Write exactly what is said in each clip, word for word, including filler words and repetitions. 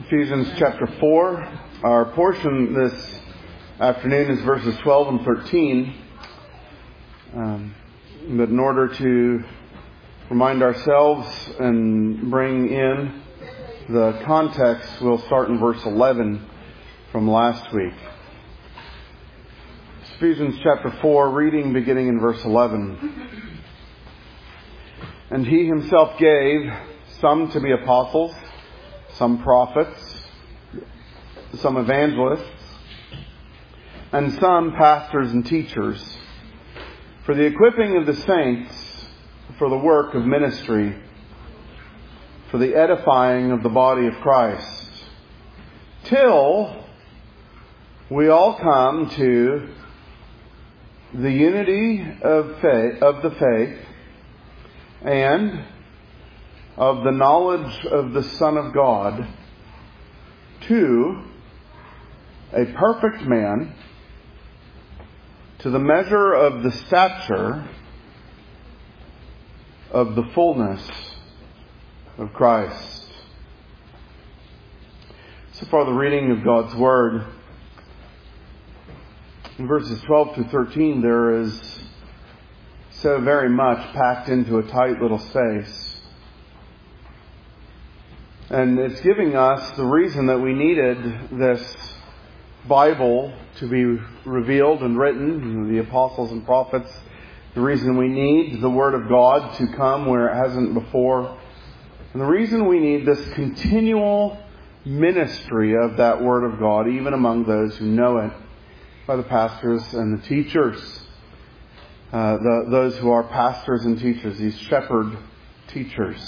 Ephesians chapter four. Our portion this afternoon is verses twelve and thirteen. Um, but in order to remind ourselves and bring in the context, we'll start in verse eleven from last week. Ephesians chapter four, reading beginning in verse eleven. And he himself gave some to be apostles, some prophets, some evangelists, and some pastors and teachers, for the equipping of the saints, for the work of ministry, for the edifying of the body of Christ, till we all come to the unity of faith, of the faith, and of the knowledge of the Son of God, to a perfect man, to the measure of the stature of the fullness of Christ. So far, the reading of God's Word. In verses twelve through thirteen, there is so very much packed into a tight little space. And it's giving us the reason that we needed this Bible to be revealed and written, the apostles and prophets, the reason we need the Word of God to come where it hasn't before, and the reason we need this continual ministry of that Word of God, even among those who know it, by the pastors and the teachers, uh, the, those who are pastors and teachers, these shepherd teachers.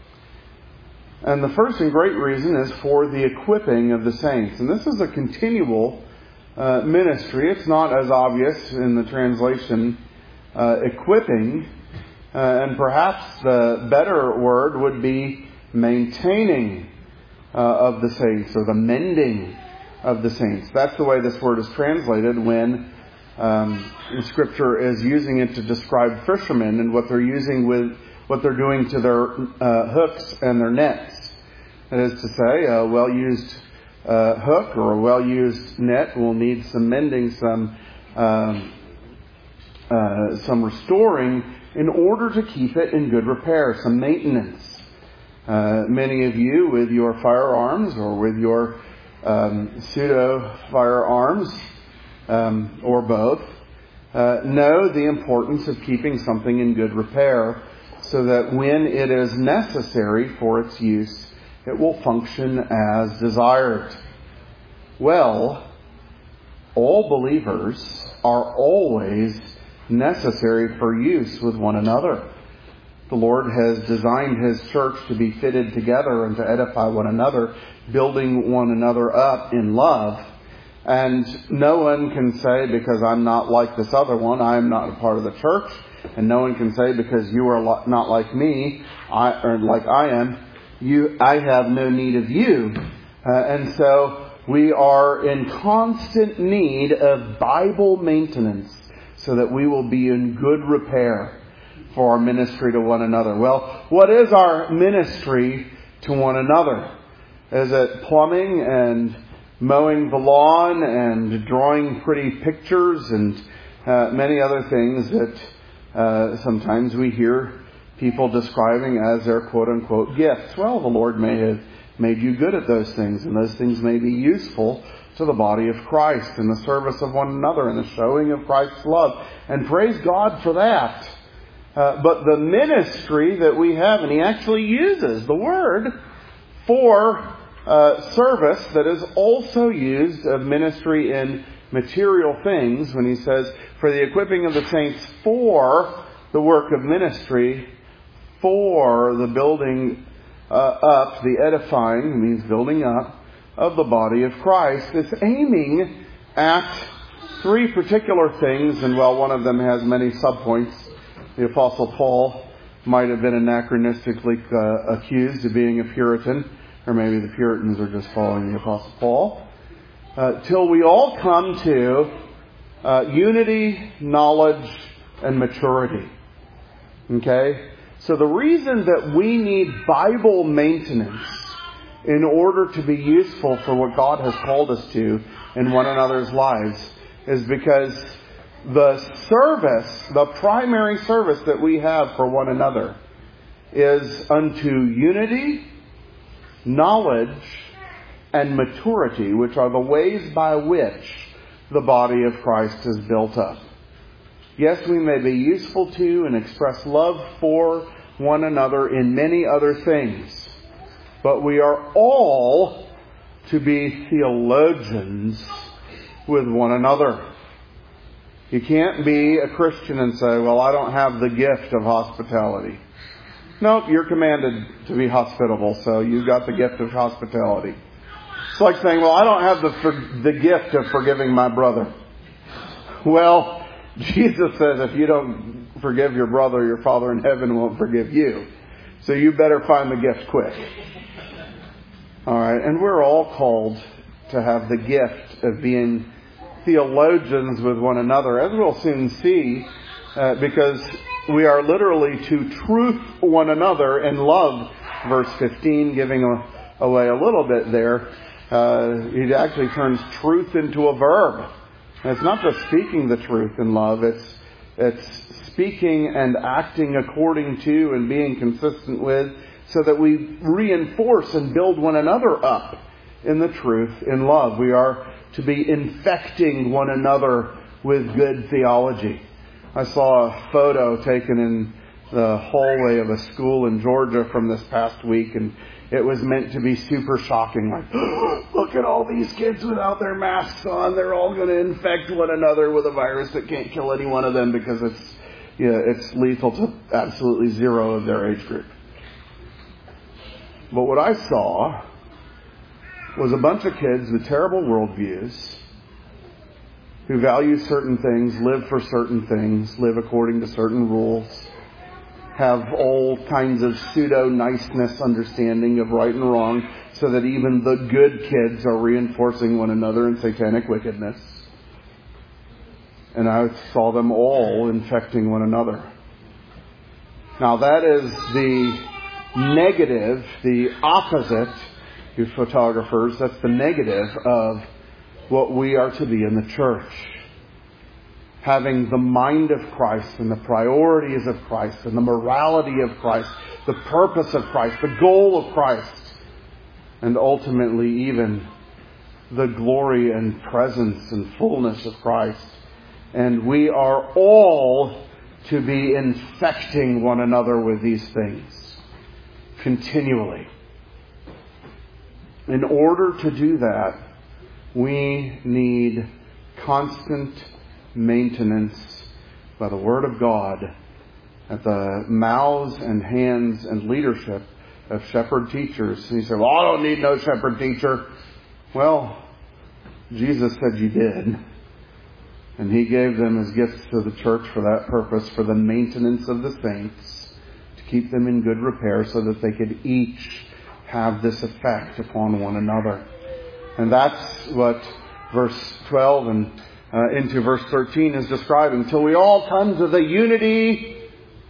And the first and great reason is for the equipping of the saints. And this is a continual uh, ministry. It's not as obvious in the translation uh, equipping. Uh, and perhaps the better word would be maintaining uh, of the saints, or the mending of the saints. That's the way this word is translated when um, Scripture is using it to describe fishermen and what they're using with what they're doing to their uh, hooks and their nets. That is to say, a well-used uh, hook or a well-used net will need some mending, some um, uh, some restoring in order to keep it in good repair, some maintenance. Uh, many of you with your firearms or with your um, pseudo firearms um, or both uh, know the importance of keeping something in good repair, so that when it is necessary for its use, it will function as desired. Well, all believers are always necessary for use with one another. The Lord has designed His church to be fitted together and to edify one another, building one another up in love. And no one can say, because I'm not like this other one, I am not a part of the church. And no one can say, because you are not like me, I, or like I am, you, I have no need of you. Uh, and so we are in constant need of Bible maintenance, so that we will be in good repair for our ministry to one another. Well, what is our ministry to one another? Is it plumbing and mowing the lawn and drawing pretty pictures and uh, many other things that Uh, sometimes we hear people describing as their quote-unquote gifts? Well, the Lord may have made you good at those things, and those things may be useful to the body of Christ in the service of one another and the showing of Christ's love. And praise God for that. Uh, but the ministry that we have, and He actually uses the word for uh, service that is also used of ministry in material things, when He says, for the equipping of the saints for the work of ministry, for the building uh, up, the edifying, means building up, of the body of Christ. It's aiming at three particular things, and well, one of them has many subpoints. The Apostle Paul might have been anachronistically uh, accused of being a Puritan, or maybe the Puritans are just following the Apostle Paul. Uh, till we all come to uh, unity, knowledge, and maturity. Okay? So the reason that we need Bible maintenance in order to be useful for what God has called us to in one another's lives is because the service, the primary service that we have for one another is unto unity, knowledge, and maturity, which are the ways by which the body of Christ is built up. Yes, we may be useful to and express love for one another in many other things, but we are all to be theologians with one another. You can't be a Christian and say, well, I don't have the gift of hospitality. Nope, you're commanded to be hospitable, so you've got the gift of hospitality. It's like saying, well, I don't have the for, the gift of forgiving my brother. Well, Jesus says if you don't forgive your brother, your Father in heaven won't forgive you. So you better find the gift quick. All right, and we're all called to have the gift of being theologians with one another, as we'll soon see, uh, because we are literally to truth one another in love. Verse fifteen, giving a, away a little bit there. Uh, it actually turns truth into a verb. And it's not just speaking the truth in love. It's it's speaking and acting according to and being consistent with, so that we reinforce and build one another up in the truth in love. We are to be infecting one another with good theology. I saw a photo taken in the hallway of a school in Georgia from this past week, and it was meant to be super shocking. Like, oh, look at all these kids without their masks on. They're all going to infect one another with a virus that can't kill any one of them because it's, you know, it's lethal to absolutely zero of their age group. But what I saw was a bunch of kids with terrible worldviews who value certain things, live for certain things, live according to certain rules, have all kinds of pseudo-niceness understanding of right and wrong, so that even the good kids are reinforcing one another in satanic wickedness. And I saw them all infecting one another. Now that is the negative, the opposite, you photographers, that's the negative of what we are to be in the church. Having the mind of Christ and the priorities of Christ and the morality of Christ, the purpose of Christ, the goal of Christ, and ultimately even the glory and presence and fullness of Christ. And we are all to be infecting one another with these things continually. In order to do that, we need constant maintenance by the Word of God at the mouths and hands and leadership of shepherd teachers. And you say, well, I don't need no shepherd teacher. Well, Jesus said you did. And He gave them as gifts to the church for that purpose, for the maintenance of the saints, to keep them in good repair so that they could each have this effect upon one another. And that's what verse twelve and uh, into verse thirteen is describing. Till we all come to the unity,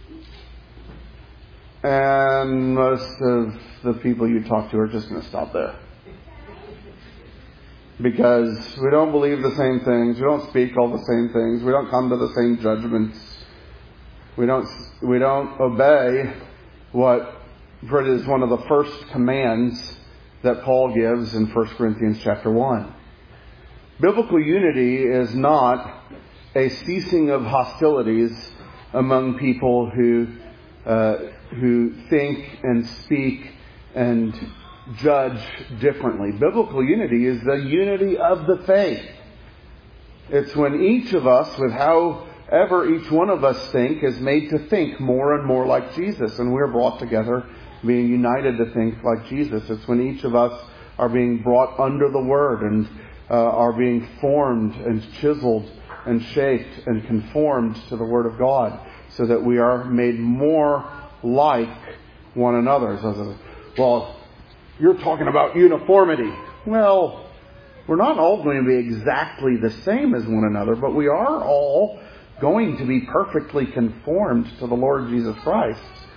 and most of the people you talk to are just going to stop there. Because we don't believe the same things, we don't speak all the same things, we don't come to the same judgments, we don't we don't obey what for it is one of the first commands that Paul gives in First Corinthians chapter one. Biblical unity is not a ceasing of hostilities among people who uh, who think and speak and judge differently. Biblical unity is the unity of the faith. It's when each of us, with however each one of us think, is made to think more and more like Jesus, and we're brought together being united to think like Jesus. It's when each of us are being brought under the Word and uh, are being formed and chiseled and shaped and conformed to the Word of God, so that we are made more like one another. So, well, you're talking about uniformity. Well, we're not all going to be exactly the same as one another, but we are all going to be perfectly conformed to the Lord Jesus Christ,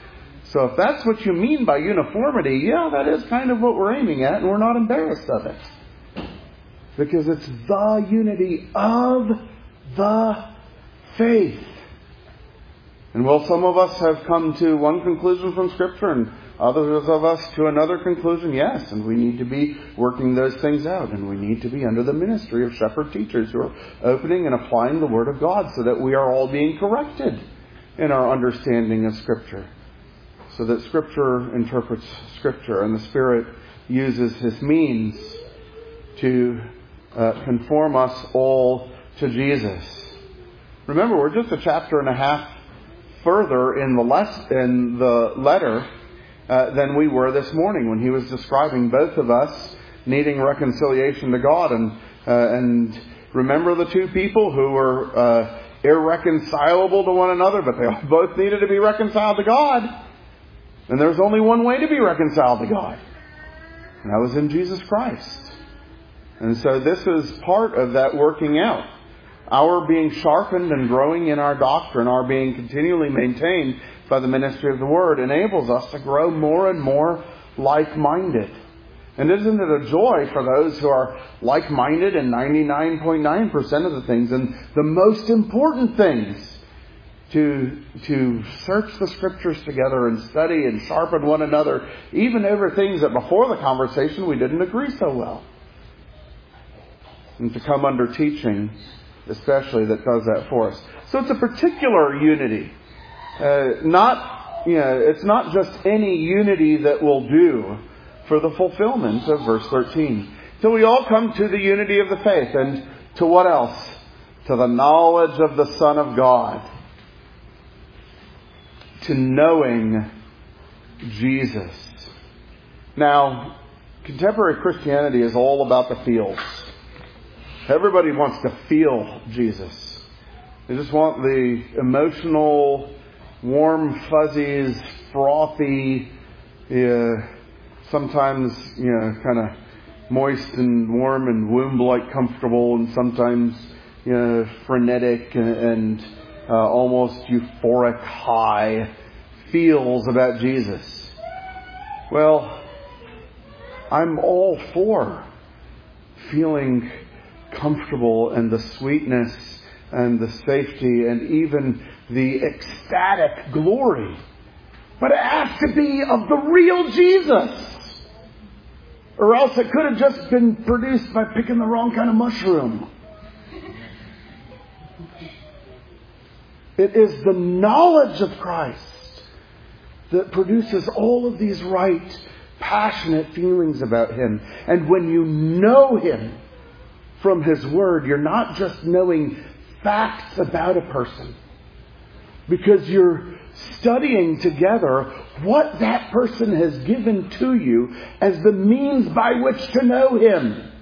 So if that's what you mean by uniformity, yeah, that is kind of what we're aiming at, and we're not embarrassed of it. Because it's the unity of the faith. And well, some of us have come to one conclusion from Scripture, and others of us to another conclusion. Yes, and we need to be working those things out, and we need to be under the ministry of shepherd teachers who are opening and applying the Word of God so that we are all being corrected in our understanding of Scripture. So that Scripture interprets Scripture, and the Spirit uses His means to uh, conform us all to Jesus. Remember, we're just a chapter and a half further in the, les- in the letter uh, than we were this morning when he was describing both of us needing reconciliation to God. And, uh, and remember the two people who were uh, irreconcilable to one another, but they both needed to be reconciled to God. And there's only one way to be reconciled to God. And that was in Jesus Christ. And so this is part of that working out. Our being sharpened and growing in our doctrine, our being continually maintained by the ministry of the Word, enables us to grow more and more like-minded. And isn't it a joy for those who are like-minded in ninety-nine point nine percent of the things, and the most important things, to, to search the Scriptures together and study and sharpen one another, even over things that before the conversation we didn't agree so well. And to come under teaching, especially, that does that for us. So it's a particular unity. Uh, not, you know, it's not just any unity that will do for the fulfillment of verse thirteen. So we all come to the unity of the faith. And to what else? To the knowledge of the Son of God. To knowing Jesus. Now, contemporary Christianity is all about the feels. Everybody wants to feel Jesus. They just want the emotional, warm fuzzies, frothy, uh, sometimes, you know, kind of moist and warm and womb-like comfortable, and sometimes, you know, frenetic and, and uh, almost euphoric high feels about Jesus. Well, I'm all for feeling comfortable and the sweetness and the safety and even the ecstatic glory. But it has to be of the real Jesus. Or else it could have just been produced by picking the wrong kind of mushroom. It is the knowledge of Christ that produces all of these right, passionate feelings about Him. And when you know Him from His Word, you're not just knowing facts about a person, because you're studying together what that person has given to you as the means by which to know Him.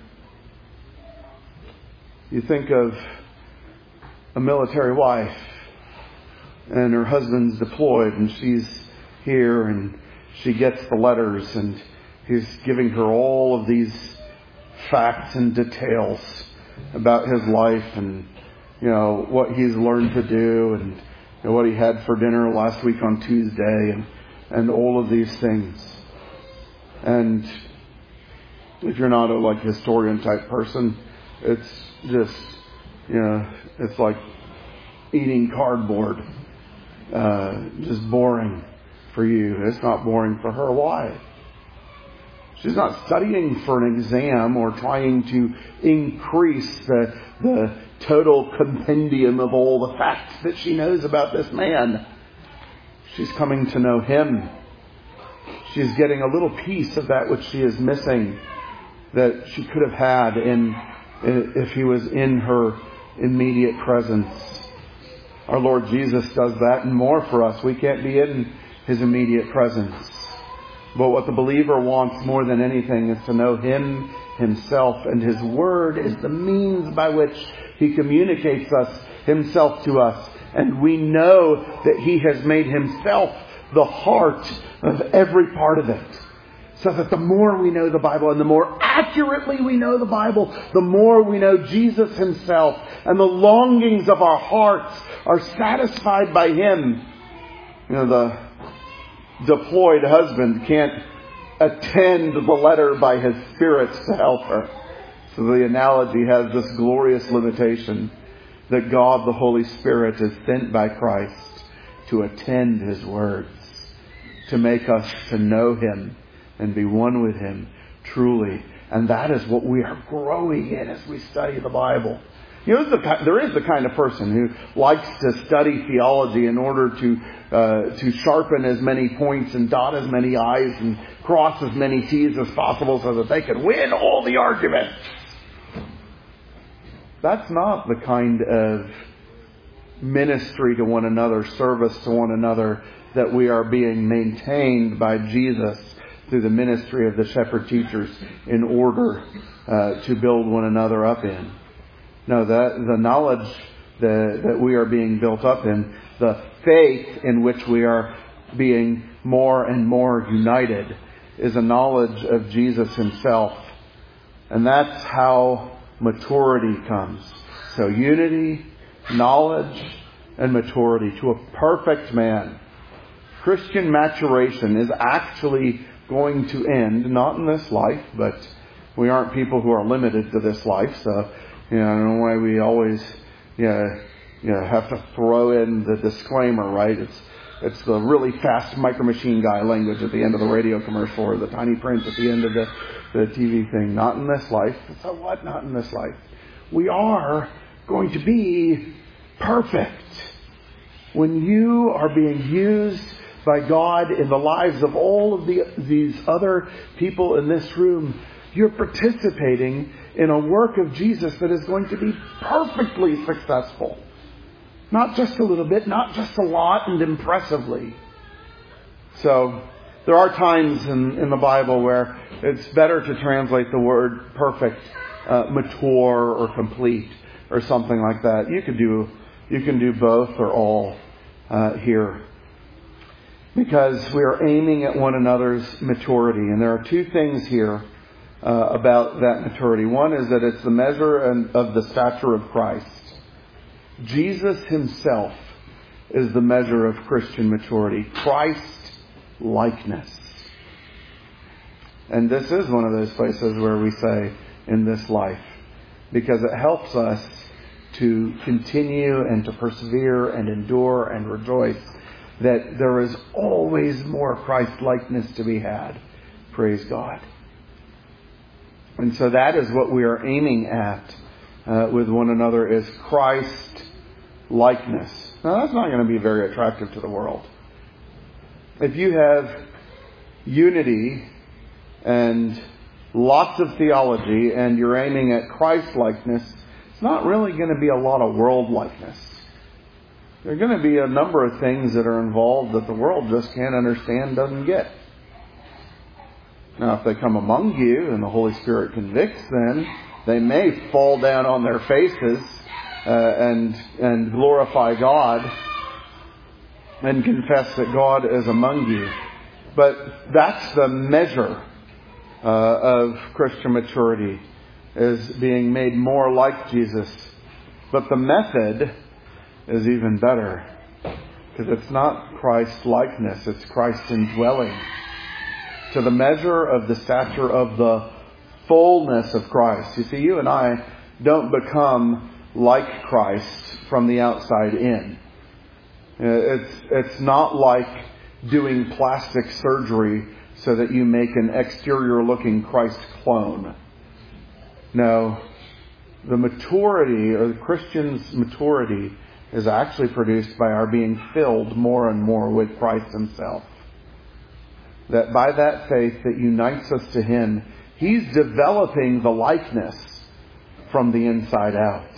You think of a military wife, and her husband's deployed, and she's here, and she gets the letters, and he's giving her all of these facts and details about his life, and you know what he's learned to do, and you know, what he had for dinner last week on Tuesday, and and all of these things. And if you're not a like historian type person, it's just, you know, it's like eating cardboard, uh, just boring for you. It's not boring for her. Why? She's not studying for an exam or trying to increase the, the total compendium of all the facts that she knows about this man. She's coming to know Him. She's getting a little piece of that which she is missing, that she could have had in if He was in her immediate presence. Our Lord Jesus does that and more for us. We can't be in His immediate presence. But what the believer wants more than anything is to know Him Himself, and His Word is the means by which He communicates us Himself to us. And we know that He has made Himself the heart of every part of it. So that the more we know the Bible and the more accurately we know the Bible, the more we know Jesus Himself, and the longings of our hearts are satisfied by Him. You know, the deployed husband can't attend the letter by his spirits to help her. So the analogy has this glorious limitation that God, the Holy Spirit, is sent by Christ to attend His words, to make us to know Him and be one with Him truly. And that is what we are growing in as we study the Bible. You know, there is the kind of person who likes to study theology in order to uh, to sharpen as many points and dot as many I's and cross as many T's as possible so that they can win all the arguments. That's not the kind of ministry to one another, service to one another, that we are being maintained by Jesus through the ministry of the shepherd teachers in order uh, to build one another up in. No, the, the knowledge that, that we are being built up in, the faith in which we are being more and more united, is a knowledge of Jesus Himself. And that's how maturity comes. So unity, knowledge, and maturity to a perfect man. Christian maturation is actually going to end, not in this life, but we aren't people who are limited to this life, so you know, I don't know why we always you know, you know, have to throw in the disclaimer, right? It's it's the really fast micro machine guy language at the end of the radio commercial or the tiny print at the end of the, the T V thing. Not in this life. So what? Not in this life. We are going to be perfect. When you are being used by God in the lives of all of the, these other people in this room, you're participating in a work of Jesus that is going to be perfectly successful. Not just a little bit, not just a lot and impressively. So, there are times in, in the Bible where it's better to translate the word perfect, uh, mature or complete or something like that. You could do, you can do both or all uh, here. Because we are aiming at one another's maturity. And there are two things here uh, about that maturity. One is that it's the measure of the stature of Christ. Jesus Himself is the measure of Christian maturity. Christ-likeness. And this is one of those places where we say, in this life. Because it helps us to continue and to persevere and endure and rejoice that there is always more Christ-likeness to be had. Praise God. And so that is what we are aiming at uh, with one another, is Christ-likeness. Now that's not going to be very attractive to the world. If you have unity and lots of theology and you're aiming at Christ-likeness, it's not really going to be a lot of world-likeness. There are going to be a number of things that are involved that the world just can't understand, doesn't get. Now, if they come among you and the Holy Spirit convicts them, they may fall down on their faces uh, and and glorify God and confess that God is among you. But that's the measure uh, of Christian maturity, is being made more like Jesus. But the method is even better, because it's not Christ-likeness, it's Christ indwelling. To the measure of the stature of the fullness of Christ. You see, you and I don't become like Christ from the outside in. It's, it's not like doing plastic surgery so that you make an exterior-looking Christ clone. No, the maturity, or the Christian's maturity, is actually produced by our being filled more and more with Christ Himself. That by that faith that unites us to Him, He's developing the likeness from the inside out.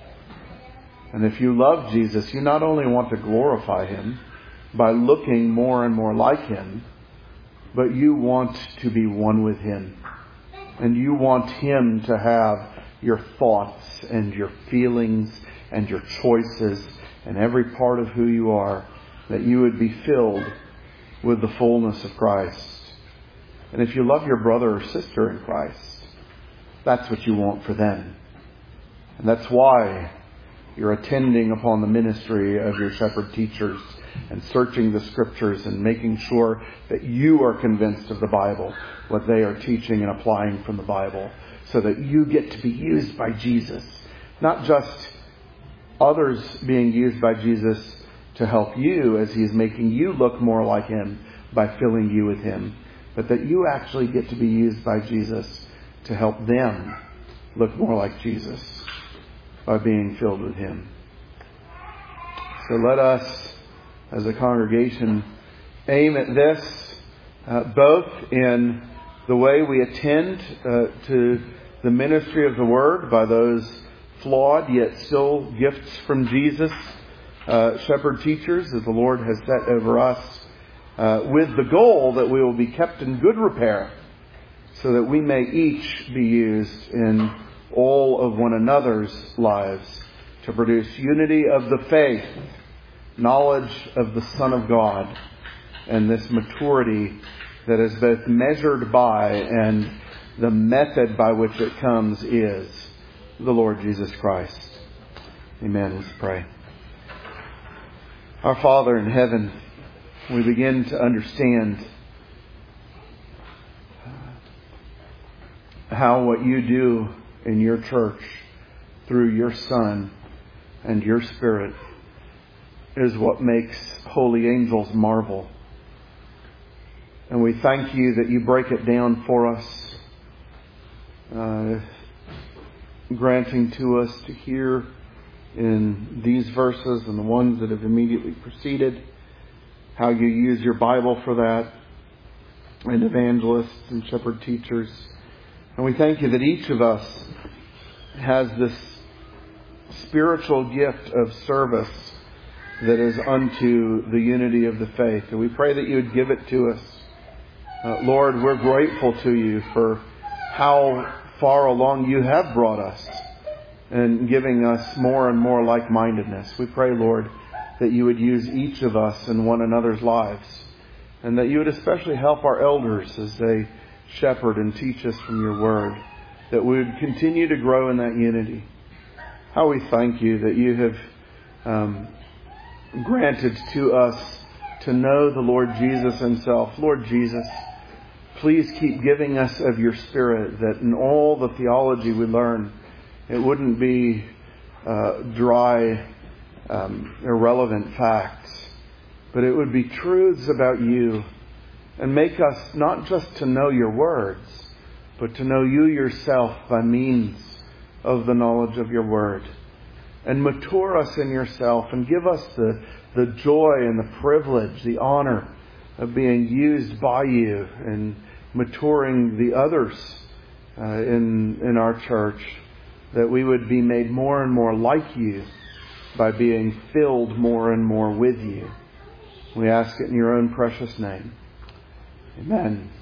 And if you love Jesus, you not only want to glorify Him by looking more and more like Him, but you want to be one with Him. And you want Him to have your thoughts and your feelings and your choices and every part of who you are, that you would be filled with the fullness of Christ. And if you love your brother or sister in Christ, that's what you want for them. And that's why You're attending upon the ministry of your shepherd teachers and searching the Scriptures and making sure that you are convinced of the Bible, what they are teaching and applying from the Bible, so that you get to be used by Jesus. Not just others being used by Jesus to help you as He's making you look more like Him by filling you with Him, but that you actually get to be used by Jesus to help them look more like Jesus by being filled with Him. So let us, as a congregation, aim at this, uh, both in the way we attend uh, to the ministry of the Word by those flawed yet still gifts from Jesus, uh, shepherd teachers that the Lord has set over us, uh, with the goal that we will be kept in good repair, so that we may each be used in all of one another's lives to produce unity of the faith, knowledge of the Son of God, and this maturity that is both measured by and the method by which it comes is the Lord Jesus Christ. Amen. Let's pray. Our Father in heaven, we begin to understand how what you do in your church through your Son and your Spirit is what makes holy angels marvel. And we thank you that you break it down for us, uh, granting to us to hear in these verses and the ones that have immediately preceded how you use your Bible for that, and evangelists and shepherd teachers. And we thank you that each of us has this spiritual gift of service that is unto the unity of the faith. And we pray that you would give it to us. Uh, Lord, we're grateful to you for how far along you have brought us and giving us more and more like-mindedness. We pray, Lord, that you would use each of us in one another's lives, and that you would especially help our elders as they shepherd and teach us from your word, that we would continue to grow in that unity. How we thank you that you have um, granted to us to know the Lord Jesus himself. Lord Jesus, please keep giving us of your Spirit, that in all the theology we learn, it wouldn't be uh, dry, um, irrelevant facts, but it would be truths about you, and make us not just to know your words, but to know you yourself by means of the knowledge of your word. And mature us in yourself, and give us the, the joy and the privilege, the honor of being used by you and maturing the others uh, in, in our church, that we would be made more and more like you by being filled more and more with you. We ask it in your own precious name. Amen.